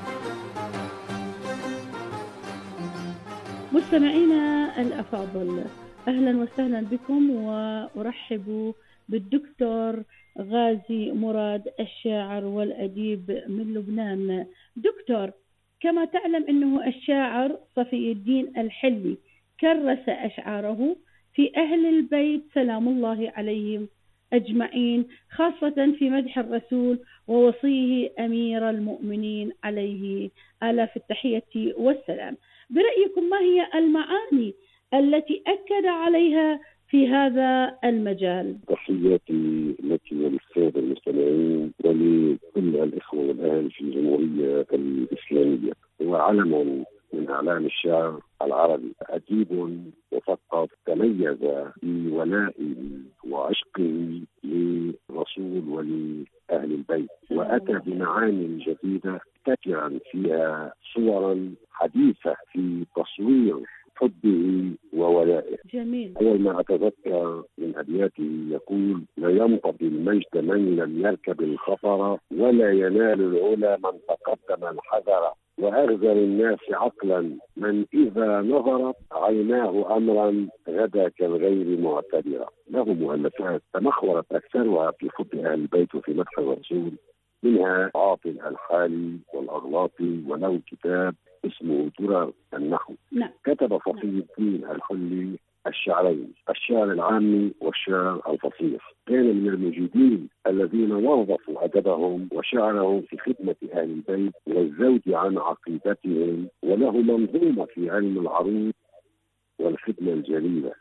مستمعينا الأفاضل، أهلا وسهلا بكم، وأرحب بالدكتور غازي مراد الشاعر والأديب من لبنان. دكتور، كما تعلم أنه الشاعر صفي الدين الحلي كرس أشعاره في أهل البيت سلام الله عليهم أجمعين، خاصة في مدح الرسول ووصيه أمير المؤمنين عليه آلاف التحية والسلام. برأيكم ما هي المعاني التي أكد عليها في هذا المجال؟
تحياتي لك وللسادة المستمعين ولكل الإخوة والأهل في الجمهورية الإسلامية. هو علم من أعلام الشعر العربي، أديب مثقف تميز بولائه وعشقه للرسول ولأهل البيت، وأتى بمعاني جديدة كثيرا فيها صورا حديثة في تصوير حبه وولائه.
جميل.
أول ما أتذكر من أبياته يقول: لا ينقضي المجد من لم يركب الخطر، ولا ينال العلا من تقدم الحذر، وأغزر الناس عقلا من إذا نظرت عيناه أمرا غدا كالغير معتبرا. له مؤلفات تمخورت أكثرها في حب أهل البيت وفي مدح الرسول، منها عاطل الحالي والأغلاطي، وله كتاب اسمه درر النحو. كتب صفي الدين الحلي الشعرين، الشعر العامي والشعر الفصيح. كان من المجيدين الذين وظفوا أدبهم وشعرهم في خدمة أهل البيت والزود عن عقيدتهم، وله منظومة في علم العروض والخدمة الجليلة.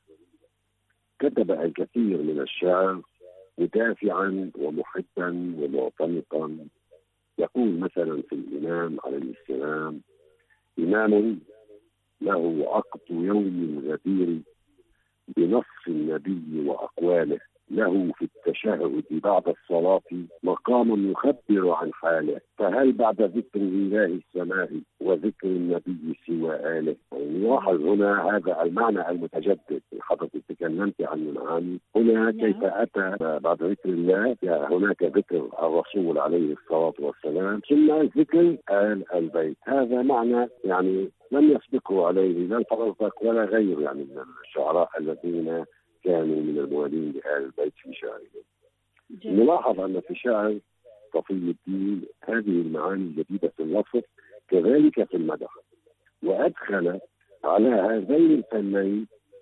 كتب الكثير من الشعر مدافعا ومحبا ومعتنقا. يقول مثلا في الإمام عليه السلام: إمام له عقد يوم غدير بنص النبي وأقواله، له في التشهد بعد الصلاة مقام يخبر عن حاله، فهل بعد ذكر إله السماء وذكر النبي سوى آله؟ نلاحظ هنا هذا المعنى المتجدد. حضرتك تكلمت عن المعاني هنا، كيف أتى بعد ذكر الله هناك ذكر الرسول عليه الصلاة والسلام، ثم ذكر آل البيت. هذا معنى يعني لم يسبقه عليه لا الفرزدق ولا غيره يعني من الشعراء الذين كانوا من الموالين لآل البيت في شعرهم. نلاحظ أن في شعر صفي الدين هذه المعاني الجديدة في اللفظ كذلك في المدح، وأدخل على هذين الفنين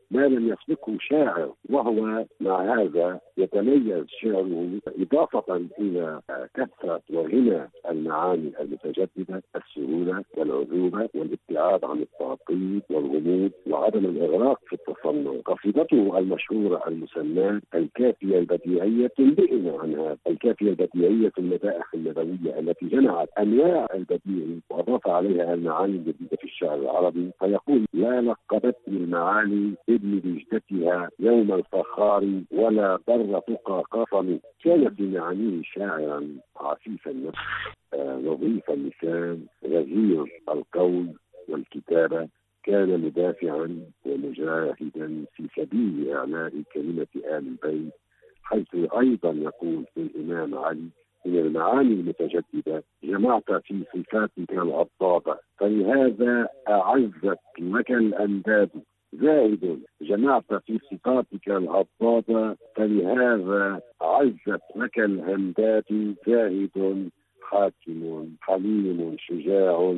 ما لم يسبقه شاعر، وهو مع هذا يتميز شعره إضافة إلى كثرة وغنى المعاني المتجددة، السهولة والعذوبة والابتعاد عن التعقيد والغموض وعدم الإغراق في التصنع. قصيدته المشهورة المسماة الكافية البديعية تنبئنا عن هذا. الكافية البديعية المدائح النبوية التي جمعت أنواع البديع وأضاف عليها المعاني الجديدة في الشعر العربي، فيقول: لا لقبتني المعاني ابن بجدتها يوم الفخار ولا بر تقى قصمي. كان في معانيه شاعرا عفيف النفس، نظيف اللسان، غزير القول والكتابة. كان مدافعا ومجاهدا في سبيل إعلاء كلمة آل البيت، حيث أيضا يقول في الإمام علي: من المعاني المتجددة جمعت في صفاتك العضاضة فلهذا أعزت لك الأنداد. زاهد جمعت في صفاتك العضاضة فلهذا عزت لك الأنداد. زاهد حاكم حليم شجاع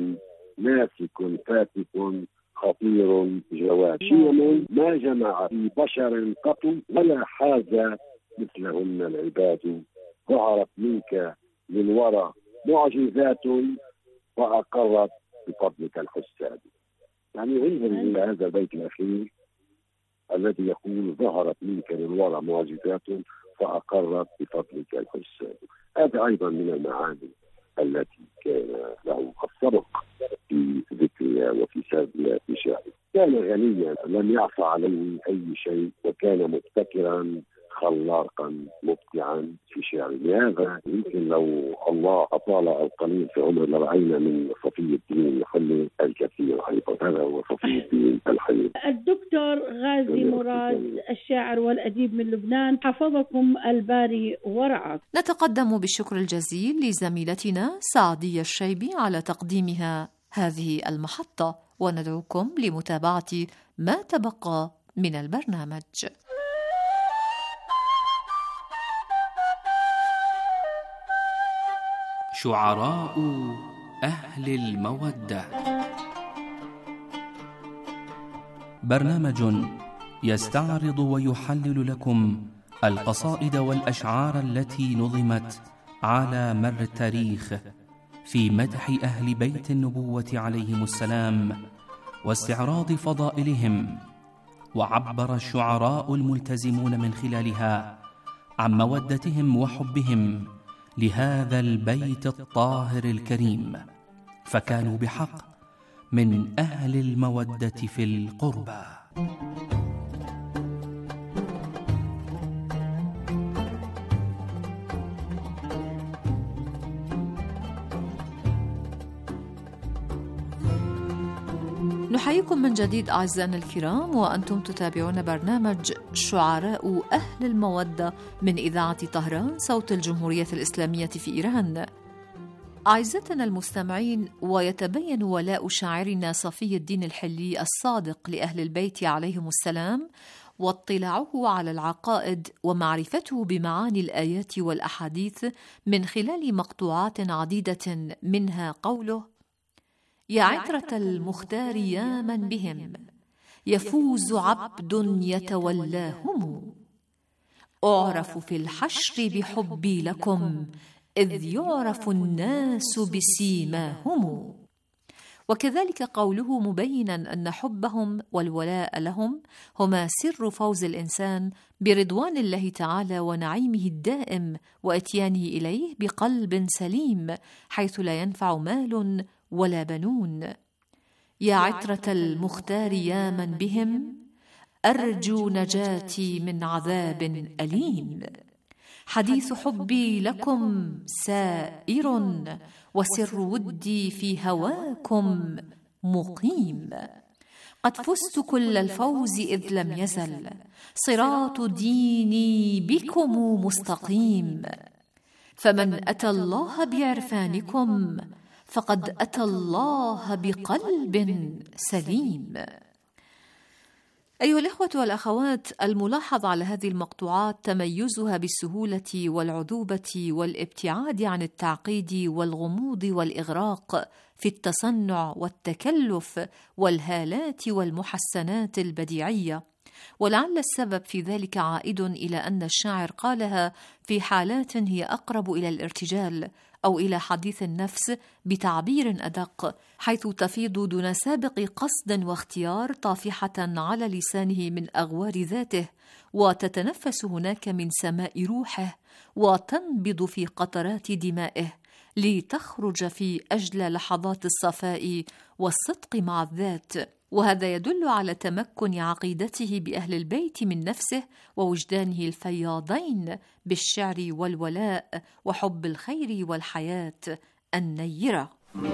ناسك فاتك خطير جواد. شيم ما جمع في بشر قط ولا حاز مثلهن العباد. ظهرت منك للورى معجزات وأقرت بفضلك الحساد. يعني انظر إلى هذا البيت الأخير الذي يقول: ظهرت منك للورى معجزات فأقرت بفضلك الحساد. هذا أيضا من المعاني التي كان له السبق في ذكرها وفي سردها في شعره. كان غنيا لم يعفى عليه أي شيء، وكان مبتكرا خلاقا مبدعا في شعره. لهذا يمكن لو الله أطال القليل في عمر لرأينا من صفي الدين الحلي الكثير أيضا. هذا هو صفي الدين الحلي.
الدكتور غازي مراد الشاعر والأديب من لبنان، حفظكم الباري ورعاك.
نتقدم بالشكر الجزيل لزميلتنا سعدية الشيبي على تقديمها هذه المحطة، وندعوكم لمتابعة ما تبقى من البرنامج.
شعراء أهل المودة، برنامج يستعرض ويحلل لكم القصائد والأشعار التي نظمت على مر التاريخ في مدح أهل بيت النبوة عليهم السلام واستعراض فضائلهم. وعبر الشعراء الملتزمون من خلالها عن مودتهم وحبهم لهذا البيت الطاهر الكريم، فكانوا بحق من أهل المودة في القربى.
نحييكم من جديد أعزائنا الكرام، وأنتم تتابعون برنامج شعراء أهل المودة من إذاعة طهران صوت الجمهورية الإسلامية في إيران. أعزائنا المستمعين، ويتبين ولاء شاعرنا صفي الدين الحلي الصادق لأهل البيت عليهم السلام، واطلاعه على العقائد ومعرفته بمعاني الآيات والأحاديث من خلال مقطوعات عديدة، منها قوله: يا عترة المختار يا من بهم يفوز عبد يتولاهم، أعرف في الحشر بحبي لكم إذ يعرف الناس بسيماهم. وكذلك قوله مبينا أن حبهم والولاء لهم هما سر فوز الإنسان برضوان الله تعالى ونعيمه الدائم وإتيانه إليه بقلب سليم، حيث لا ينفع مال ولا بنون. يا عترة المختار يا من بهم أرجو نجاتي من عذاب أليم، حديث حبي لكم سائر وسر ودي في هواكم مقيم. قد فزت كل الفوز إذ لم يزل صراط ديني بكم مستقيم، فمن أتى الله بعرفانكم فقد أتى الله بقلب سليم. أيها الإخوة والأخوات، الملاحظ على هذه المقطوعات تميزها بالسهولة والعذوبة والابتعاد عن التعقيد والغموض والإغراق في التصنع والتكلف والهالات والمحسنات البديعية، ولعل السبب في ذلك عائد إلى أن الشاعر قالها في حالات هي أقرب إلى الارتجال أو إلى حديث النفس بتعبير أدق، حيث تفيض دون سابق قصد واختيار طافحة على لسانه من أغوار ذاته، وتتنفس هناك من سماء روحه، وتنبض في قطرات دمائه، لتخرج في أجلى لحظات الصفاء والصدق مع الذات. وهذا يدل على تمكن عقيدته بأهل البيت من نفسه ووجدانه الفياضين بالشعر والولاء وحب الخير والحياة النيرة.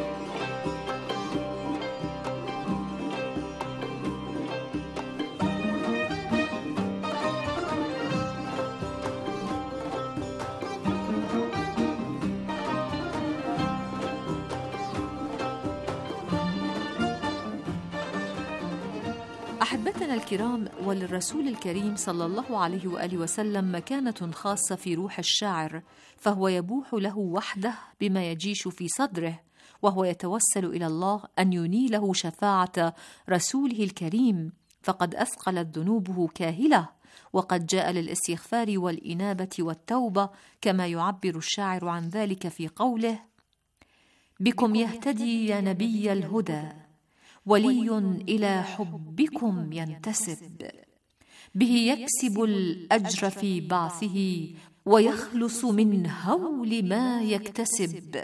أحبتنا الكرام، وللرسول الكريم صلى الله عليه وآله وسلم مكانة خاصة في روح الشاعر، فهو يبوح له وحده بما يجيش في صدره، وهو يتوسل إلى الله أن ينيله شفاعة رسوله الكريم، فقد أثقلت ذنوبه كاهلة، وقد جاء للاستغفار والإنابة والتوبة، كما يعبر الشاعر عن ذلك في قوله: بكم يهتدي يا نبي الهدى، ولي إلى حبكم ينتسب، به يكسب الأجر في بعثه، ويخلص من هول ما يكتسب،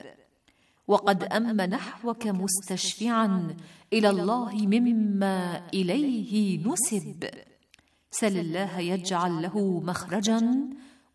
وقد أم نحوك مستشفعا إلى الله مما إليه نسب، سل الله يجعل له مخرجا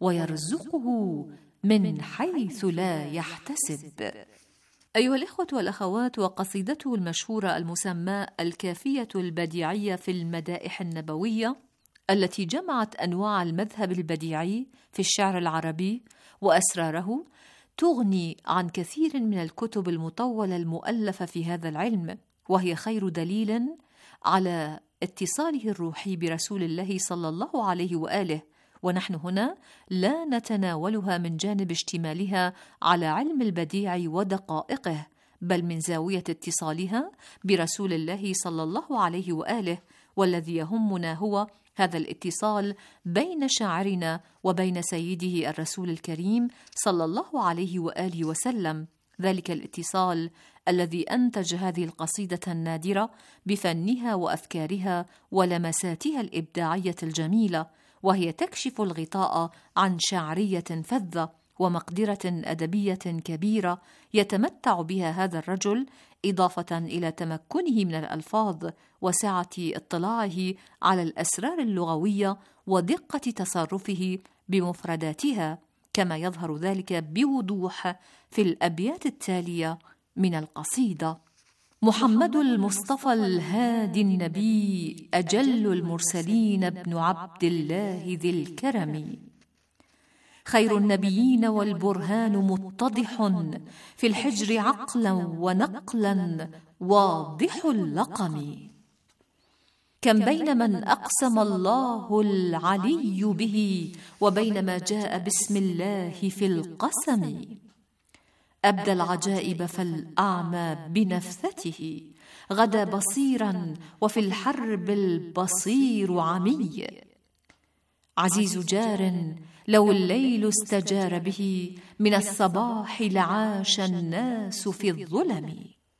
ويرزقه من حيث لا يحتسب. أيها الإخوة والأخوات، وقصيدته المشهورة المسماة الكافية البديعية في المدائح النبوية، التي جمعت أنواع المذهب البديعي في الشعر العربي وأسراره، تغني عن كثير من الكتب المطولة المؤلفة في هذا العلم، وهي خير دليل على اتصاله الروحي برسول الله صلى الله عليه وآله. ونحن هنا لا نتناولها من جانب اشتمالها على علم البديع ودقائقه، بل من زاوية اتصالها برسول الله صلى الله عليه وآله، والذي يهمنا هو هذا الاتصال بين شاعرنا وبين سيده الرسول الكريم صلى الله عليه وآله وسلم، ذلك الاتصال الذي أنتج هذه القصيدة النادرة بفنها وأفكارها ولمساتها الإبداعية الجميلة، وهي تكشف الغطاء عن شعرية فذة ومقدرة أدبية كبيرة يتمتع بها هذا الرجل، إضافة إلى تمكنه من الألفاظ وسعة اطلاعه على الأسرار اللغوية ودقة تصرفه بمفرداتها، كما يظهر ذلك بوضوح في الأبيات التالية من القصيدة: محمد المصطفى الهادي النبي، أجل المرسلين ابن عبد الله ذي الكرم، خير النبيين والبرهان متضح، في الحجر عقلا ونقلا واضح اللقم، كم بين من أقسم الله العلي به، وبين ما جاء بسم الله في القسم، أبدى العجائب فالأعمى بنفثته، غدا بصيرا وفي الحرب البصير عمي، عزيز جار لو الليل استجار به، من الصباح لعاش الناس في الظلم.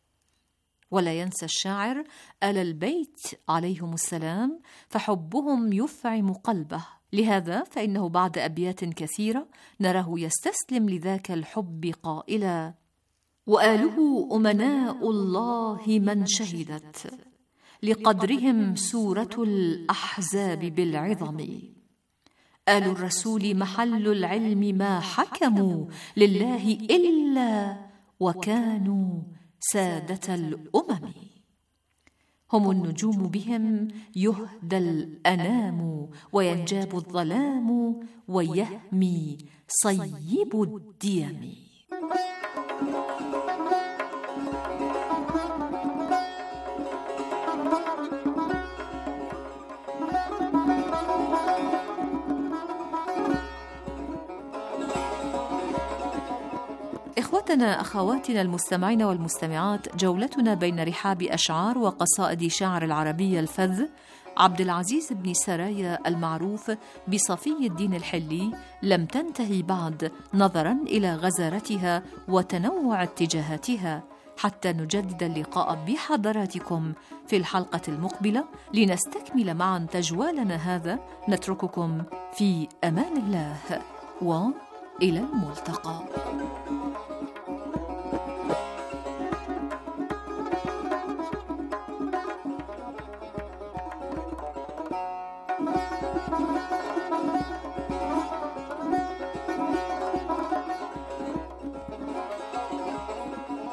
ولا ينسى الشاعر آل البيت عليهم السلام، فحبهم يفعم قلبه، لهذا فإنه بعد أبيات كثيرة نراه يستسلم لذاك الحب قائلا: وآله أمناء الله من شهدت لقدرهم سورة الأحزاب بالعظم، آل الرسول محل العلم ما حكموا لله إلا وكانوا سادة الأمم، هم النجوم بهم يهدى الأنام، وينجاب الظلام ويهمي صيب الديم. إخوتنا أخواتنا المستمعين والمستمعات، جولتنا بين رحاب أشعار وقصائد شاعر العربية الفذ عبد العزيز بن سرايا المعروف بصفي الدين الحلي لم تنتهي بعد، نظراً إلى غزارتها وتنوع اتجاهاتها، حتى نجدد اللقاء بحضراتكم في الحلقة المقبلة لنستكمل معاً تجوالنا هذا. نترككم في أمان الله وإلى الملتقى.